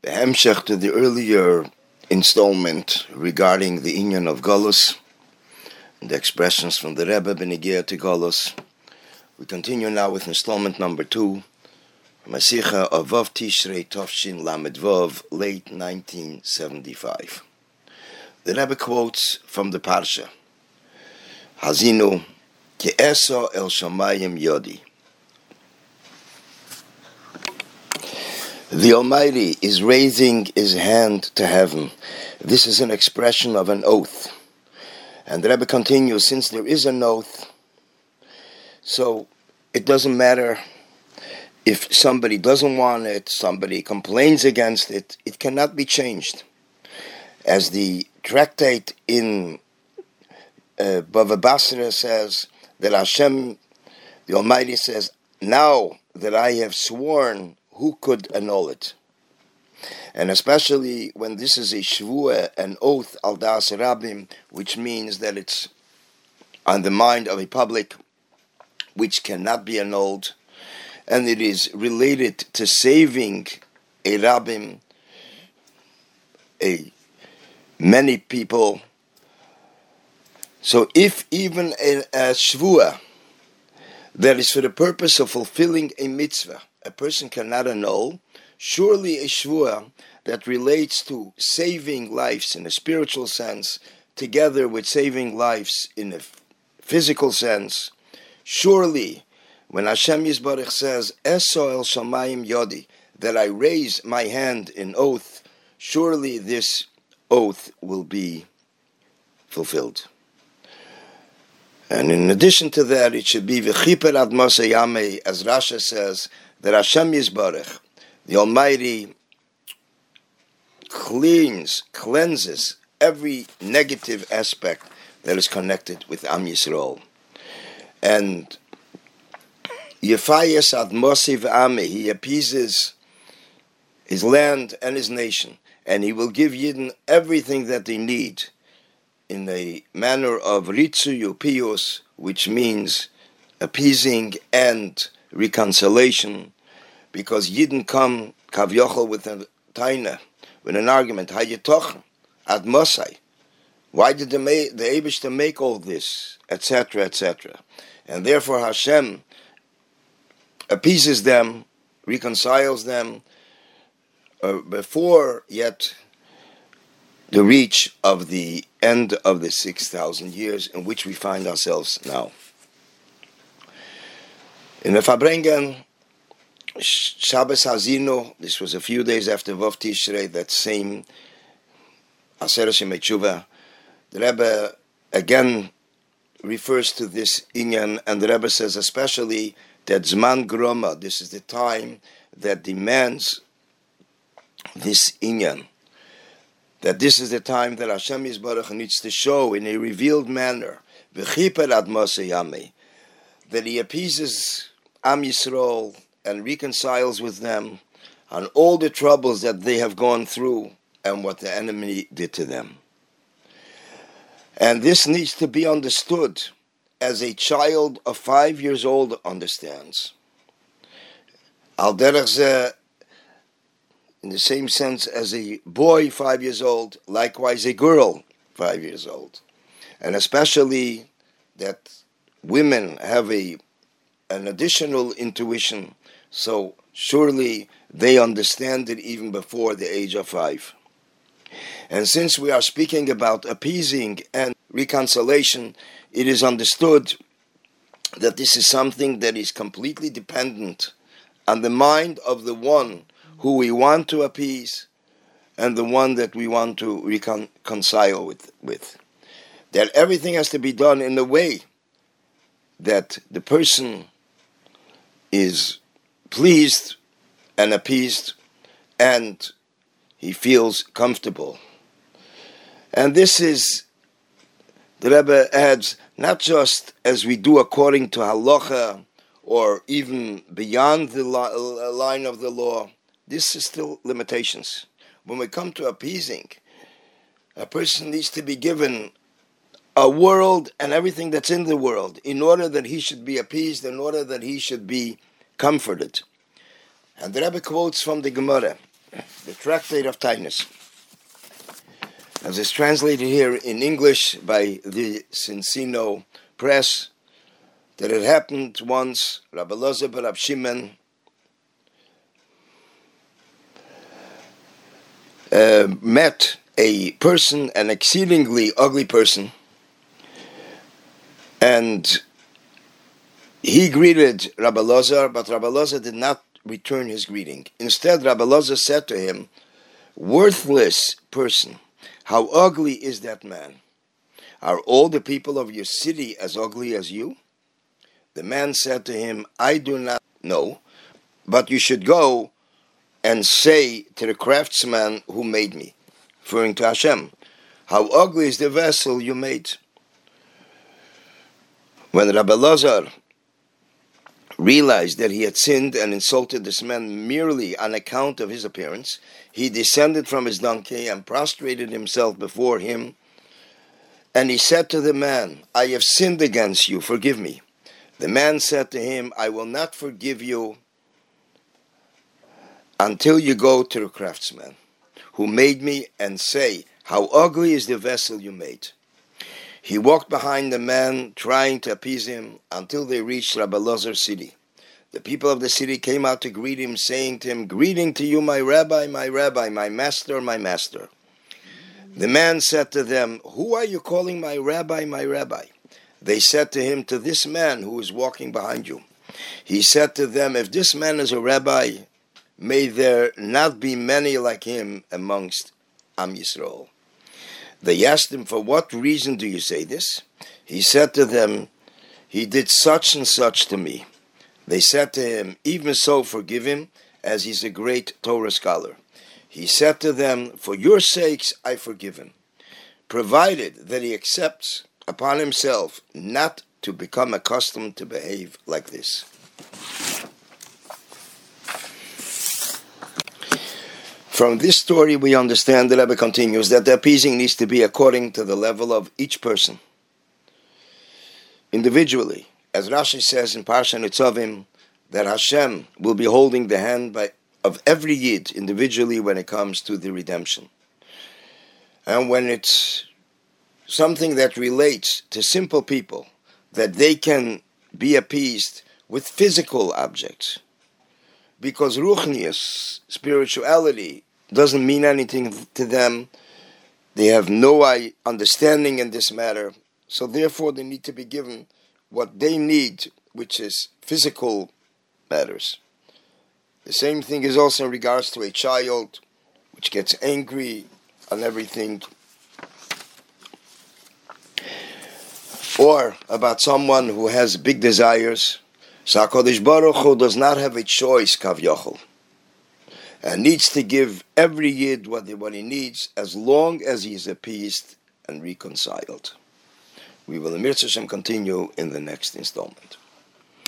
The hemshech to the earlier installment regarding the inyan of Golus, the expressions from the Rebbe Benegir to Golus. We continue now with installment number 2, Masicha of Vav Tishrei Tovshin Lamed Vav, late 1975. The Rebbe quotes from the Parsha, Hazinu, Ki Eso El Shamayim Yodi. The Almighty is raising his hand to heaven. This is an expression of an oath. And the Rebbe continues, since there is an oath, so it doesn't matter if somebody doesn't want it, somebody complains against it, it cannot be changed. As the tractate in Bava Basra says, that Hashem, the Almighty says, now that I have sworn, who could annul it? And especially when this is a shvuah, an oath, al das rabim, which means that it's on the mind of a public, which cannot be annulled, and it is related to saving a rabim, many people. So if even a shvuah that is for the purpose of fulfilling a mitzvah, a person cannot annul, surely a shvuah that relates to saving lives in a spiritual sense, together with saving lives in a physical sense, surely when Hashem Yisbarach says, Eso El Shamayim Yodi, that I raise my hand in oath, surely this oath will be fulfilled. And in addition to that, it should be V'chiper ad Moshe Yamei, as Rasha says, that Hashem Yisbarach, the Almighty, cleanses every negative aspect that is connected with Am Yisrael. And Yefayes ad Moshe v'Amei, he appeases his land and his nation, and he will give Yidden everything that they need in a manner of Ritzu Yupios, which means appeasing and reconciliation, because Yidden come kavyochel with a taina, with an argument. Hayetoch ad Mosai. Why did the Eibishter make all this, etc., etc.? And therefore Hashem appeases them, reconciles them before yet the reach of the end of the 6,000 years in which we find ourselves now. In the Fabrengen, Shabbos Hazinu, this was a few days after Vav Tishrei, that same Aseret Shemei Tshuva, the Rebbe again refers to this inyan, and the Rebbe says especially that Zman Groma, this is the time that demands this inyan, that this is the time that Hashem Yisbarach needs to show in a revealed manner, V'chiper ad Moshe Yamei, that he appeases Am Yisrael and reconciles with them on all the troubles that they have gone through and what the enemy did to them. And this needs to be understood as a child of 5 years old understands. Al derech zeh, in the same sense as a boy 5 years old, likewise a girl 5 years old. And especially that women have an additional intuition, so surely they understand it even before the age of 5. And since we are speaking about appeasing and reconciliation, it is understood that this is something that is completely dependent on the mind of the one who we want to appease and the one that we want to reconcile with. That everything has to be done in a way that the person is pleased and appeased and he feels comfortable. And this is, the Rebbe adds, not just as we do according to halacha or even beyond the line of the law. This is still limitations. When we come to appeasing, a person needs to be given a world and everything that's in the world in order that he should be appeased, in order that he should be comforted. And the Rebbe quotes from the Gemara the Tractate of Tainus, as is translated here in English by the Cincino Press, that it happened once. Rabbi Elazar ben Rab Shimon met a person, an exceedingly ugly person, and he greeted Rabbi Elazar, but Rabbi Elazar did not return his greeting. Instead, Rabbi Elazar said to him, "Worthless person, how ugly is that man? Are all the people of your city as ugly as you?" The man said to him, "I do not know, but you should go and say to the craftsman who made me," referring to Hashem, "how ugly is the vessel you made." When Rabbi Elazar realized that he had sinned and insulted this man merely on account of his appearance, he descended from his donkey and prostrated himself before him, and he said to the man, "I have sinned against you, forgive me." The man said to him, "I will not forgive you until you go to the craftsman who made me and say, how ugly is the vessel you made." He walked behind the man, trying to appease him, until they reached Rabbi Elazar's city. The people of the city came out to greet him, saying to him, "Greeting to you, my rabbi, my master, my master." The man said to them, "Who are you calling my rabbi, my rabbi?" They said to him, "To this man who is walking behind you." He said to them, "If this man is a rabbi, may there not be many like him amongst Am Yisrael." They asked him, "For what reason do you say this?" He said to them, "He did such and such to me." They said to him, "Even so, forgive him, as he's a great Torah scholar." He said to them, "For your sakes I forgive him, provided that he accepts upon himself not to become accustomed to behave like this." From this story we understand, the Rebbe continues, that the appeasing needs to be according to the level of each person, individually. As Rashi says in Parsha Nitzavim, that Hashem will be holding the hand of every Yid individually when it comes to the redemption. And when it's something that relates to simple people, that they can be appeased with physical objects, because Ruchnius, spirituality, doesn't mean anything to them. They have no understanding in this matter, so therefore they need to be given what they need, which is physical matters. The same thing is also in regards to a child which gets angry on everything, or about someone who has big desires. So HaKadosh Baruch Hu does not have a choice, Kav Yochel, and needs to give every Yid what he needs, as long as he is appeased and reconciled. We will, Mir Tzashem, continue in the next installment.